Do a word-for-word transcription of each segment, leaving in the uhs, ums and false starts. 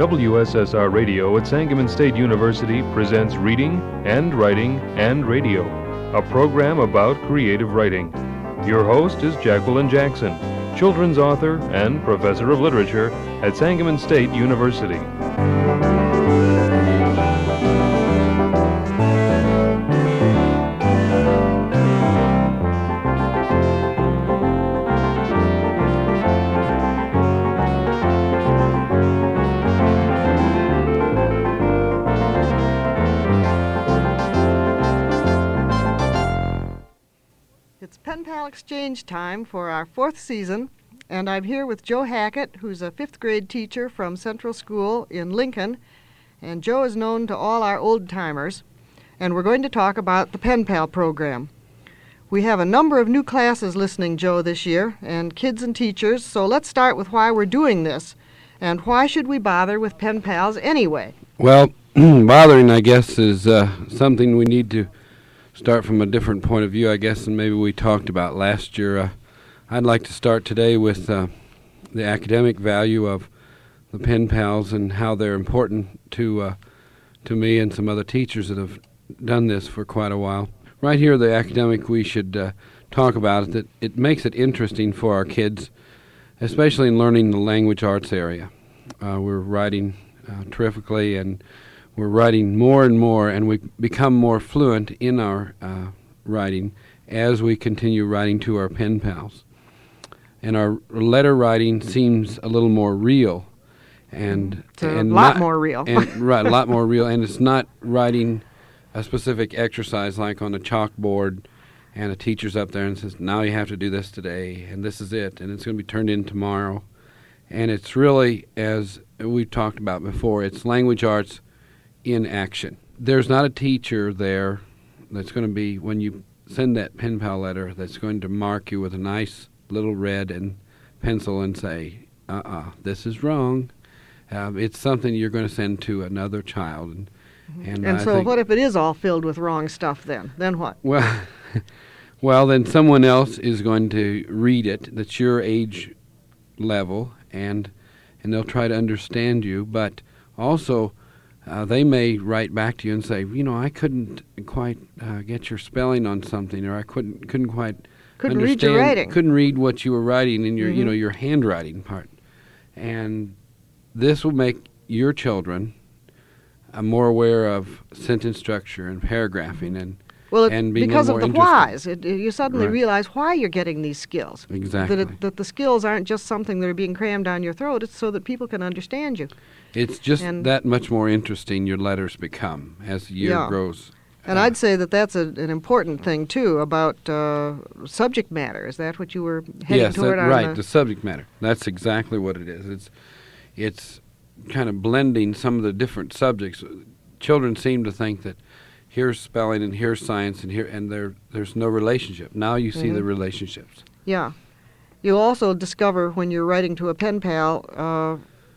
W S S R Radio at Sangamon State University presents Reading and Writing and Radio, a program about creative writing. Your host is Jacqueline Jackson, children's author and professor of literature at Sangamon State University. Pen Pal Exchange time for our fourth season, and I'm here with Joe Hackett, who's a fifth grade teacher from Central School in Lincoln, and Joe is known to all our old-timers, and we're going to talk about the Pen Pal program. We have a number of new classes listening, Joe, this year, and kids and teachers, so let's start with why we're doing this, and why should we bother with Pen Pals anyway? Well, bothering, I guess, is uh, something we need to start from a different point of view, I guess, than maybe we talked about last year. Uh, I'd like to start today with uh, the academic value of the Pen Pals and how they're important to uh, to me and some other teachers that have done this for quite a while. Right here, the academic we should uh, talk about it, that it makes it interesting for our kids, especially in learning the language arts area. Uh, we're writing uh, terrifically, and we're writing more and more, and we become more fluent in our uh, writing as we continue writing to our pen pals. And our letter writing seems a little more real, and it's a and lot not, more real. and right, a lot more real, and it's not writing a specific exercise like on a chalkboard, and a teacher's up there and says, "Now you have to do this today, and this is it, and it's going to be turned in tomorrow." And it's really, as we've talked about before, it's language arts in action. There's not a teacher there that's going to be, when you send that pen pal letter, that's going to mark you with a nice little red and pencil and say, uh-uh, this is wrong. Um, it's something you're going to send to another child. And, and, and I so think, what if it is all filled with wrong stuff then? Then what? Well, well, then someone else is going to read it that's your age level, and and they'll try to understand you, but also Uh, they may write back to you and say, you know, I couldn't quite uh, get your spelling on something, or I couldn't couldn't quite Couldn't understand, read your writing. couldn't read what you were writing in your, Mm-hmm. you know, your handwriting part. And this will make your children uh, more aware of sentence structure and paragraphing, and Well, it, and being because a of little the more whys, it, it- you suddenly Right. realize why you're getting these skills. Exactly. That, it, that the skills aren't just something that are being crammed down your throat. It's so that people can understand you. It's just and- that much more interesting your letters become as the year Yeah. grows. And uh, I'd say that that's a, an important thing, too, about uh, subject matter. Is that what you were heading yes, toward? that, on right, the, the subject matter. That's exactly what it is. It's it's kind of blending some of the different subjects. Children seem to think that here's spelling and here's science and here and there there's no relationship. Now you see Mhm. the relationships. Yeah. You also discover when you're writing to a pen pal uh,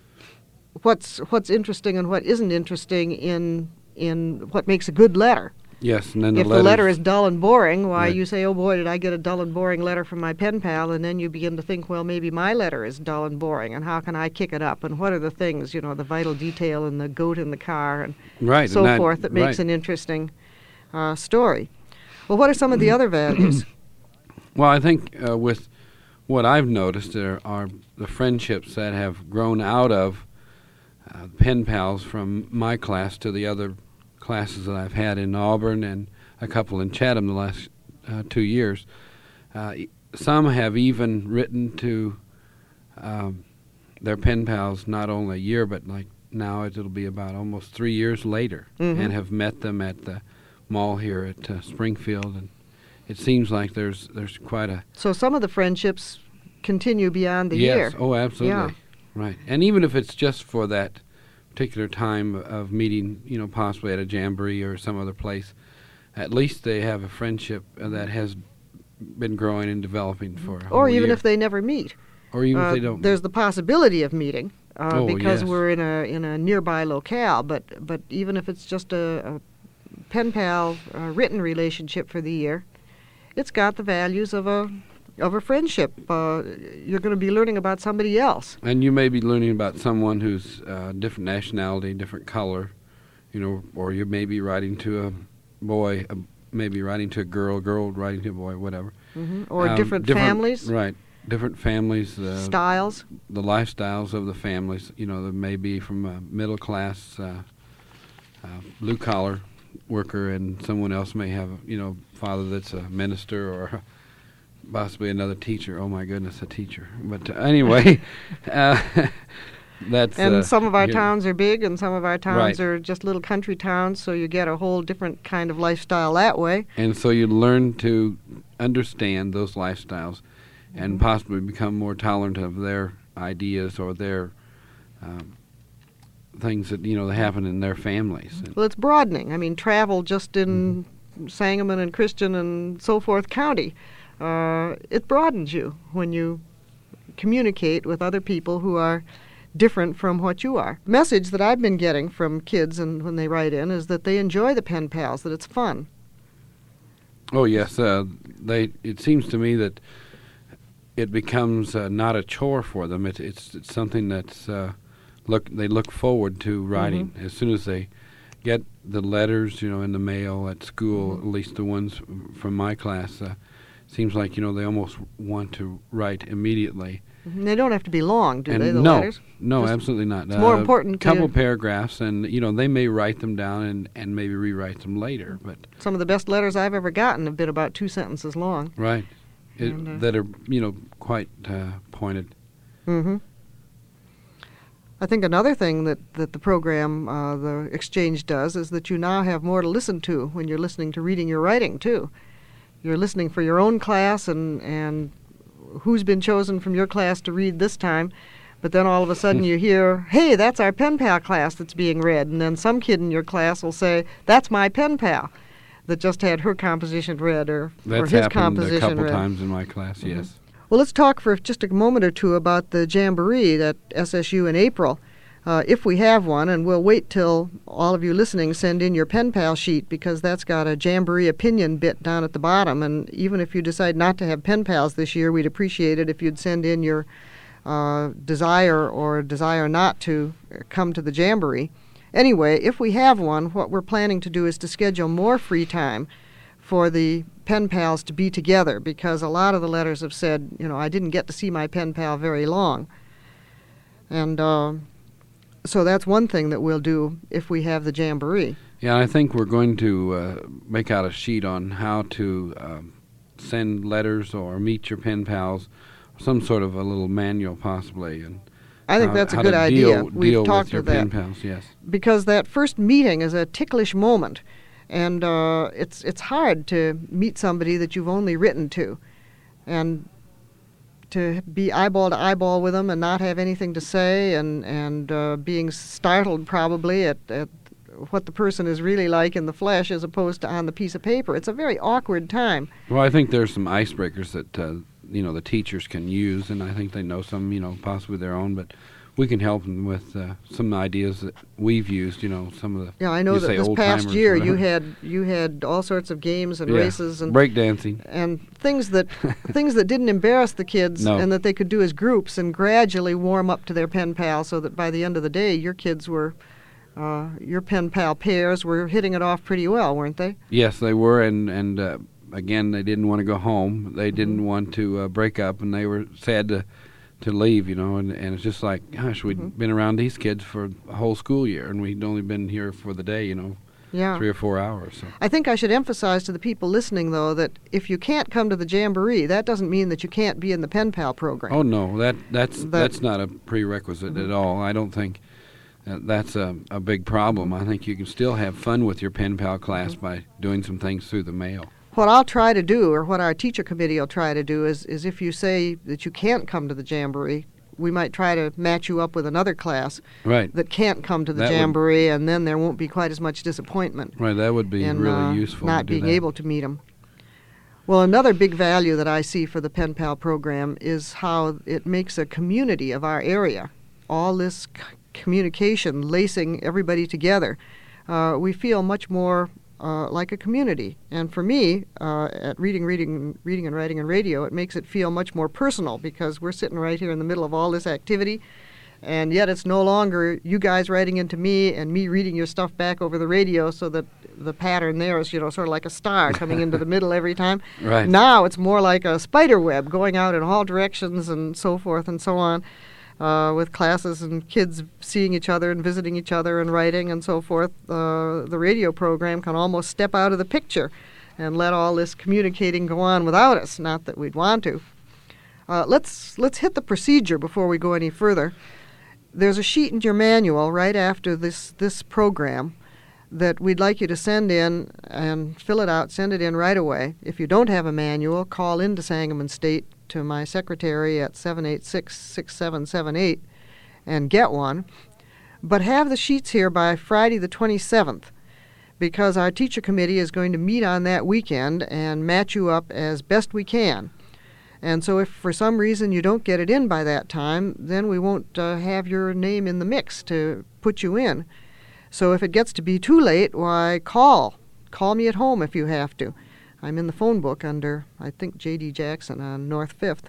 what's what's interesting and what isn't interesting in in what makes a good letter. Yes, and then If the the letter letters- is dull and boring, why Right. you say, oh boy, did I get a dull and boring letter from my pen pal, and then you begin to think, well, maybe my letter is dull and boring, and how can I kick it up, and what are the things, you know, the vital detail and the goat in the car, and right, so and that, forth, that makes right. an interesting uh, story. Well, what are some of the other values? Well, I think uh, with what I've noticed there are the friendships that have grown out of uh, pen pals from my class to the other classes that I've had in Auburn and a couple in Chatham the last uh, two years. Uh, e- some have even written to um, their pen pals not only a year, but like now it'll be about almost three years later, Mhm. and have met them at the mall here at uh, Springfield, and it seems like there's there's quite a So some of the friendships continue beyond the yes, year. oh, absolutely, Yeah. right. And even if it's just for that particular time of meeting, you know, possibly at a jamboree or some other place, at least they have a friendship uh, that has been growing and developing for a Or whole even year. if they never meet. or even Uh, if they don't. There's the possibility of meeting uh, Oh, because yes. we're in a in a nearby locale. But but even if it's just a, a pen pal uh, written relationship for the year, it's got the values of a of a friendship. Uh, you're going to be learning about somebody else. And you may be learning about someone who's uh, different nationality, different color, you know, or you may be writing to a boy, a, maybe writing to a girl, girl writing to a boy, whatever. Mm-hmm. Or Um, different, different families. Right. Different families. Uh, Styles. The lifestyles of the families. You know, there may be from a middle class, uh, uh, blue collar worker, and someone else may have, you know, father that's a minister or possibly another teacher. Oh my goodness, a teacher. But uh, anyway, uh, that's. And uh, some of our yeah. towns are big, and some of our towns Right. are just little country towns, so you get a whole different kind of lifestyle that way. And so you learn to understand those lifestyles and Mhm. possibly become more tolerant of their ideas or their um, things that, you know, that happen in their families. And Well, it's broadening. I mean, travel just in Sangamon and Christian and so forth county, uh, it broadens you when you communicate with other people who are different from what you are. Message that I've been getting from kids and when they write in is that they enjoy the pen pals, that it's fun. Oh yes, uh, they. It seems to me that it becomes uh, not a chore for them. It, it's it's something that's uh, look they look forward to writing as soon as they get the letters, you know, in the mail at school. At least the ones from my class. Uh, seems like, you know, they almost want to write immediately. And they don't have to be long, do and they, the no, letters? no, Just- absolutely not. it's more important to- couple paragraphs, and you know they may write them down and, and maybe rewrite them later. But Some of the best letters I've ever gotten have been about two sentences long. right, it, And, uh, that are, you know, quite uh, pointed. Mm-hmm. I think another thing that, that the program, uh, the exchange does, is that you now have more to listen to when you're listening to reading your writing, too. You're listening for your own class and, and who's been chosen from your class to read this time, but then all of a sudden you hear, hey, that's our pen pal class that's being read, and then some kid in your class will say, that's my pen pal that just had her composition read or, or That's his happened composition a couple read. times in my class. Mhm. Yes. Well, let's talk for just a moment or two about the Jamboree at S S U in April, uh, if we have one, and we'll wait till all of you listening send in your pen pal sheet because that's got a Jamboree opinion bit down at the bottom, and even if you decide not to have pen pals this year, we'd appreciate it if you'd send in your uh, desire or desire not to come to the Jamboree. Anyway, if we have one, what we're planning to do is to schedule more free time for the pen pals to be together because a lot of the letters have said, you know, I didn't get to see my pen pal very long. And uh, so that's one thing that we'll do if we have the Jamboree. Yeah, I think we're going to uh, make out a sheet on how to um, send letters or meet your pen pals, some sort of a little manual possibly. And I think how- that's a how good to idea. Deal, We've deal talked with your to that. pen pals, yes. Because that first meeting is a ticklish moment, and uh, it's it's hard to meet somebody that you've only written to, and to be eyeball to eyeball with them and not have anything to say, and and uh, being startled probably at, at what the person is really like in the flesh as opposed to on the piece of paper. It's a very awkward time. Well, I think there's some icebreakers that uh, you know the teachers can use, and I think they know some, you know, possibly their own, but we can help them with uh, some ideas that we've used. You know, some of the Yeah, I know you that say this past old-timers, year you whatever. had you had all sorts of games and Yeah, races and breakdancing. and things that things that didn't embarrass the kids No. and that they could do as groups and gradually warm up to their pen pal so that by the end of the day your kids were uh, your pen pal pairs were hitting it off pretty well, weren't they? Yes, they were, and and uh, again, they didn't want to go home. They Mm-hmm. didn't want to uh, break up, and they were sad to to leave. You know, and, and it's just like, gosh, we'd Mhm. been around these kids for a whole school year, and we'd only been here for the day. You know, Yeah. three or four hours. So. I think I should emphasize to the people listening, though, that if you can't come to the Jamboree, that doesn't mean that you can't be in the pen pal program. Oh no, that that's That- that's not a prerequisite Mhm. at all. I don't think uh, that's a a big problem. I think you can still have fun with your pen pal class Mm-hmm. by doing some things through the mail. What I'll try to do, or what our teacher committee will try to do, is, is if you say that you can't come to the Jamboree, we might try to match you up with another class Right, that can't come to the That would- Jamboree, and then there won't be quite as much disappointment right. That would be in really uh, useful. not to do being that. able to meet them. Well, another big value that I see for the Pen Pal program is how it makes a community of our area. All this c- communication, lacing everybody together. Uh, we feel much more uh, like a community. And for me, uh, at Reading, Reading, Reading and Writing and Radio, it makes it feel much more personal because we're sitting right here in the middle of all this activity, and yet it's no longer you guys writing into me and me reading your stuff back over the radio, so that the pattern there is, you know, sort of like a star coming into the middle every time. Right. Now it's more like a spider web going out in all directions and so forth and so on. Uh, with classes and kids seeing each other and visiting each other and writing and so forth, uh, the radio program can almost step out of the picture and let all this communicating go on without us. Not that we'd want to. Uh, let's let's hit the procedure before we go any further. There's a sheet in your manual right after this this program that we'd like you to send in and fill it out, send it in right away. If you don't have a manual, call into Sangamon State to my secretary at seven eight six, six seven seven eight and get one. But have the sheets here by Friday the twenty-seventh, because our teacher committee is going to meet on that weekend and match you up as best we can. And so if for some reason you don't get it in by that time, then we won't uh, have your name in the mix to put you in. So if it gets to be too late, why, call. Call me at home if you have to. I'm in the phone book under, I think, J D Jackson on North fifth.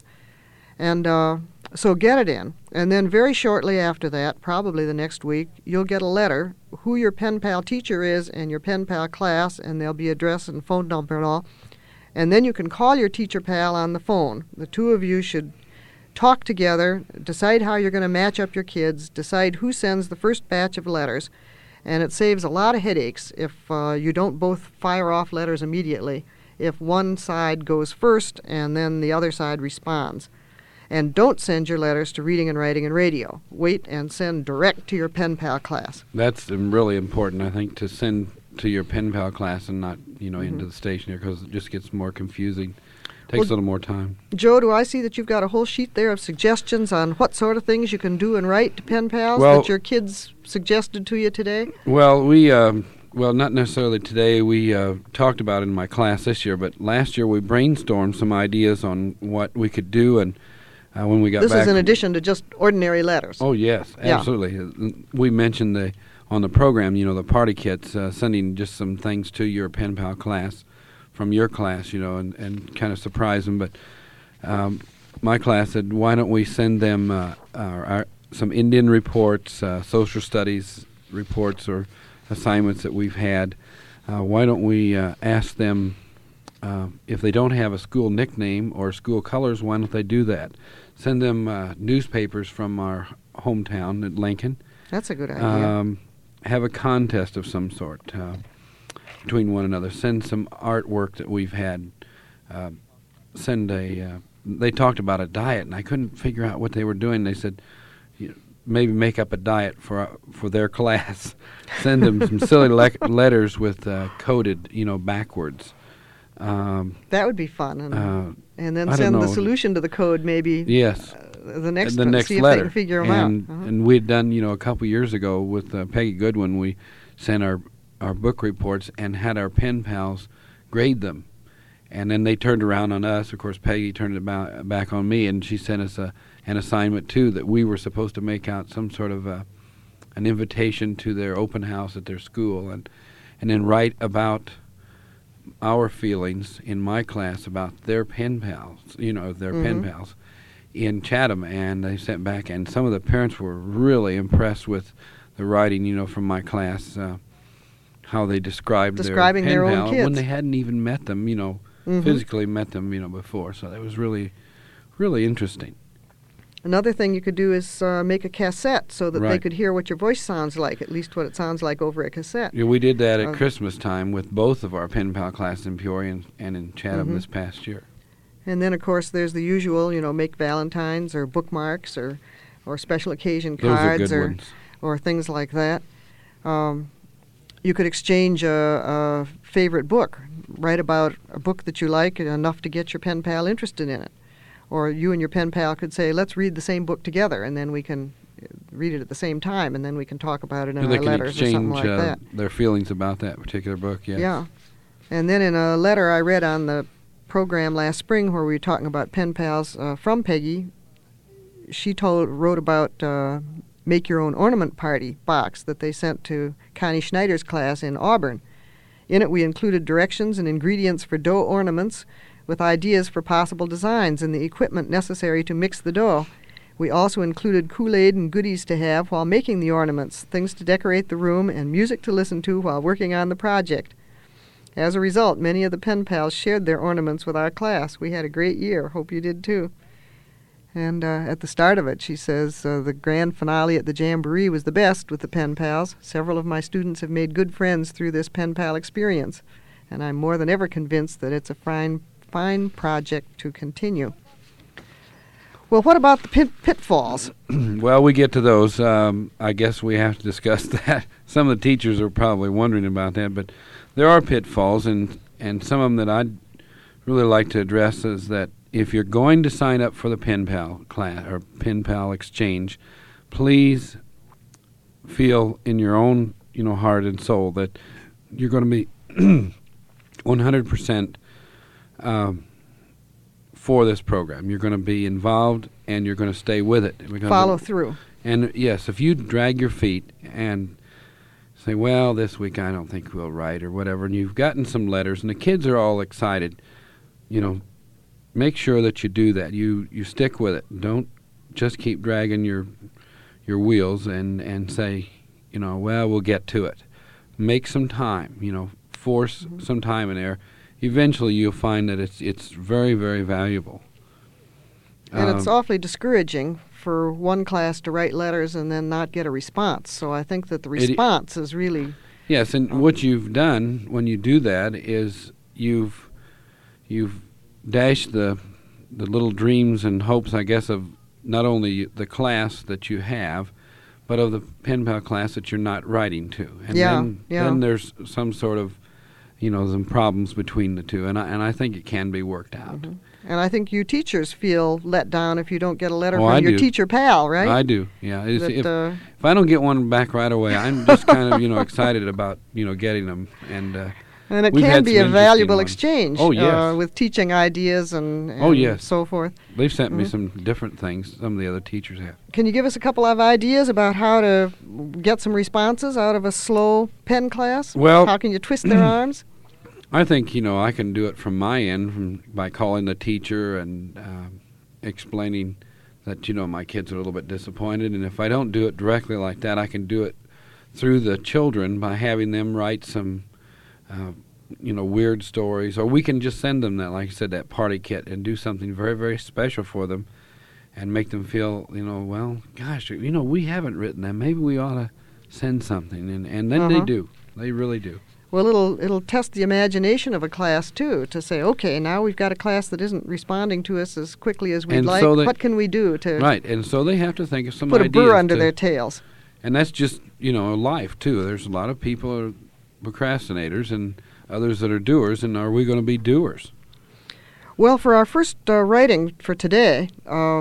And uh, so get it in. And then very shortly after that, probably the next week, you'll get a letter, who your pen pal teacher is and your pen pal class, and there'll be address and phone number and all. And then you can call your teacher pal on the phone. The two of you should talk together, decide how you're going to match up your kids, decide who sends the first batch of letters. And it saves a lot of headaches if uh, you don't both fire off letters immediately, if one side goes first and then the other side responds. And don't send your letters to Reading and Writing and Radio. Wait and send direct to your pen pal class. That's um, really important, I think, to send to your pen pal class and not, you know, mm-hmm. into the station here, because it just gets more confusing. Takes well, a little more time. Joe, do I see that you've got a whole sheet there of suggestions on what sort of things you can do and write to pen pals well, that your kids suggested to you today? Well, we, um, well, not necessarily today. We uh, talked about it in my class this year, but last year we brainstormed some ideas on what we could do, and uh, when we got this back... This is in addition to just ordinary letters. Oh, yes, absolutely. Yeah. We mentioned the on the program, you know, the party kits, uh, sending just some things to your pen pal class from your class, you know, and, and kind of surprise them. But um, my class said, why don't we send them uh, our, our, some Indian reports, uh, social studies reports or assignments that we've had. Uh, why don't we uh, ask them uh, if they don't have a school nickname or school colors, why don't they do that? Send them uh, newspapers from our hometown at Lincoln. That's a good idea. Um, have a contest of some sort. Uh, between one another, send some artwork that we've had, uh, send a, uh, they talked about a diet, and I couldn't figure out what they were doing. They said, you know, maybe make up a diet for uh, for their class. Send them some silly le- letters with uh, coded, you know, backwards. Um, that would be fun. And, uh, and then I send don't the know. solution to the code maybe. Yes. Uh, the next, the one, next see letter. if they can figure them and, out. Uh-huh. And we had done, you know, a couple years ago with uh, Peggy Goodwin, we sent our our book reports and had our pen pals grade them. And then they turned around on us. Of course, Peggy turned it ba- back on me, and she sent us a, an assignment, too, that we were supposed to make out some sort of a, an invitation to their open house at their school, and and then write about our feelings in my class about their pen pals, you know, their mm-hmm. pen pals in Chatham. And they sent back, and some of the parents were really impressed with the writing, you know, from my class, uh, how they described Describing their pen their pal own kids. when they hadn't even met them, you know, mm-hmm. physically met them, you know, before. So that was really, really interesting. Another thing you could do is uh, make a cassette so that right. they could hear what your voice sounds like, at least what it sounds like over a cassette. Yeah, we did that at uh, Christmas time with both of our pen pal classes in Peoria and, and in Chatham mm-hmm. this past year. And then, of course, there's the usual, you know, make Valentines or bookmarks or, or special occasion Those cards are good or ones. or things like that. Um, you could exchange a, a favorite book, write about a book that you like enough to get your pen pal interested in it. Or you and your pen pal could say, let's read the same book together, and then we can read it at the same time, and then we can talk about it in So they our can letters or something exchange like uh, that. their feelings about that particular book, yes. Yeah. And then in a letter I read on the program last spring where we were talking about pen pals uh, from Peggy, she told wrote about uh, Make Your Own Ornament Party box that they sent to Connie Schneider's class in Auburn. In it we included directions and ingredients for dough ornaments with ideas for possible designs and the equipment necessary to mix the dough. We also included Kool-Aid and goodies to have while making the ornaments, things to decorate the room, and music to listen to while working on the project. As a result, many of the pen pals shared their ornaments with our class. We had a great year. Hope you did too. And uh, at the start of it, she says, uh, the grand finale at the Jamboree was the best with the pen pals. Several of my students have made good friends through this pen pal experience, and I'm more than ever convinced that it's a fine, fine project to continue. Well, what about the pit- pitfalls? Well, we get to those. Um, I guess we have to discuss that. Some of the teachers are probably wondering about that, but there are pitfalls, and, and some of them that I'd really like to address is that if you're going to sign up for the Pen Pal class or Pen Pal exchange, please feel in your own, you know, heart and soul that you're going to be one hundred percent um, for this program. You're going to be involved, and you're going to stay with it. Follow through. And yes, if you drag your feet and say, well, this week I don't think we'll write or whatever, and you've gotten some letters, and the kids are all excited, you know, make sure that you do that. You you stick with it. Don't just keep dragging your your wheels and, and say, you know, well, we'll get to it. Make some time, you know, force mm-hmm. some time in there. Eventually you'll find that it's it's very, very valuable. And um, it's awfully discouraging for one class to write letters and then not get a response. So I think that the response it, is really... Yes, and um, what you've done when you do that is you've you've dashed the the little dreams and hopes, I guess, of not only the class that you have, but of the Pen Pal class that you're not writing to. And yeah, then, yeah. then there's some sort of, you know, some problems between the two, and I, and I think it can be worked out. Mm-hmm. And I think you teachers feel let down if you don't get a letter oh, from I your do. teacher pal, right? I do, yeah. It's, that, if, uh, if I don't get one back right away, I'm just kind of, you know, excited about, you know, getting them. And uh, and it we've can had be some a valuable ones. exchange Oh, yes. uh, with teaching ideas and, and oh, yes. so forth. They've sent mm-hmm. me some different things some of the other teachers have. Can you give us a couple of ideas about how to get some responses out of a slow pen class? Well, how can you twist their arms? I think, you know, I can do it from my end from, by calling the teacher and uh, explaining that, you know, my kid's are a little bit disappointed. And if I don't do it directly like that, I can do it through the children by having them write some, uh, you know, weird stories. Or we can just send them that, like I said, that party kit and do something very, very special for them and make them feel, you know, well, gosh, you know, we haven't written that. Maybe we ought to send something. And, and then uh-huh. they do. They really do. Well, it'll it'll test the imagination of a class, too, to say, okay, now we've got a class that isn't responding to us as quickly as we'd and like. So they, what can we do to right, and so they have to think of some put ideas. Put a burr under to, their tails. And that's just, you know, life, too. There's a lot of people who are procrastinators and others that are doers, and are we going to be doers? Well, for our first uh, writing for today, uh,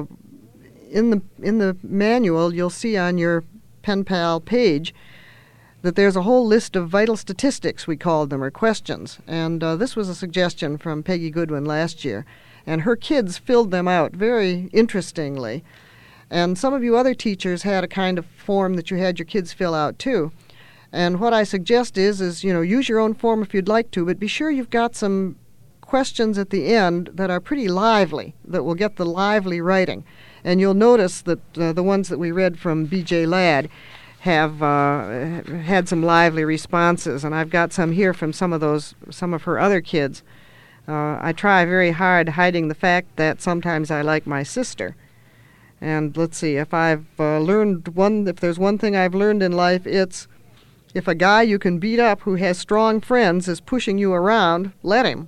in the in the manual, you'll see on your Pen Pal page that there's a whole list of vital statistics, we called them, or questions. And uh, this was a suggestion from Peggy Goodwin last year. And her kids filled them out very interestingly. And some of you other teachers had a kind of form that you had your kids fill out too. And what I suggest is, is, you know, use your own form if you'd like to, but be sure you've got some questions at the end that are pretty lively, that will get the lively writing. And you'll notice that uh, the ones that we read from B J Ladd have uh, had some lively responses, and I've got some here from some of those, some of her other kids. Uh, I try very hard hiding the fact that sometimes I like my sister. And let's see, if I've uh, learned one, if there's one thing I've learned in life, it's if a guy you can beat up who has strong friends is pushing you around, let him.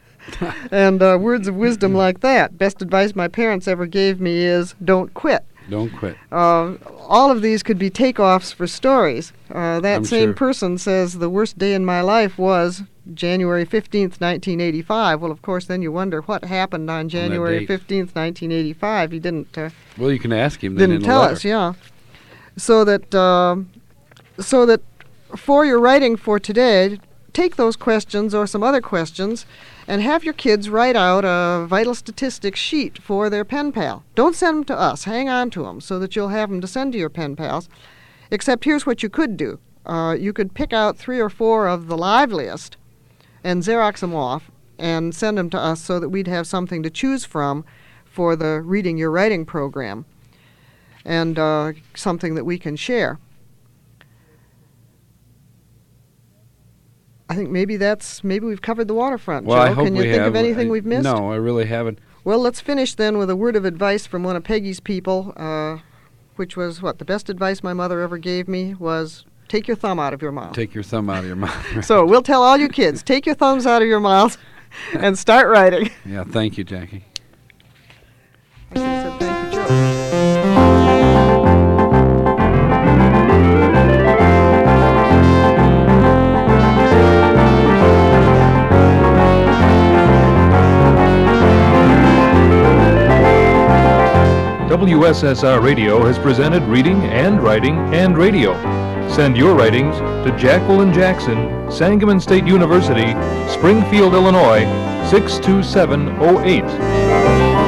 And uh, words of wisdom like that. Best advice my parents ever gave me is don't quit. Don't quit. Uh, all of these could be takeoffs for stories. Uh, that I'm same sure. person says the worst day in my life was January fifteenth, nineteen eighty-five. Well, of course, then you wonder what happened on January fifteenth, nineteen eighty-five. He didn't. Uh, well, you can ask him. Then didn't in tell the letter. us. Yeah. So that, uh, so that, for your writing for today, take those questions or some other questions and have your kids write out a vital statistics sheet for their pen pal. Don't send them to us. Hang on to them so that you'll have them to send to your pen pals. Except here's what you could do. Uh, you could pick out three or four of the liveliest and Xerox them off and send them to us so that we'd have something to choose from for the Reading Your Writing program, and uh, something that we can share. I think maybe that's maybe we've covered the waterfront. Well, Joe, I hope can you we think have. of anything I, we've missed? No, I really haven't. Well, let's finish then with a word of advice from one of Peggy's people, uh, which was what the best advice my mother ever gave me was take your thumb out of your mouth. Take your thumb out of your mouth. So we'll tell all you kids, take your thumbs out of your mouth and start writing. Yeah, thank you, Jackie. I should have said thank you, Joe. W S S R Radio has presented Reading and Writing and Radio. Send your writings to Jacqueline Jackson, Sangamon State University, Springfield, Illinois, six two seven oh eight.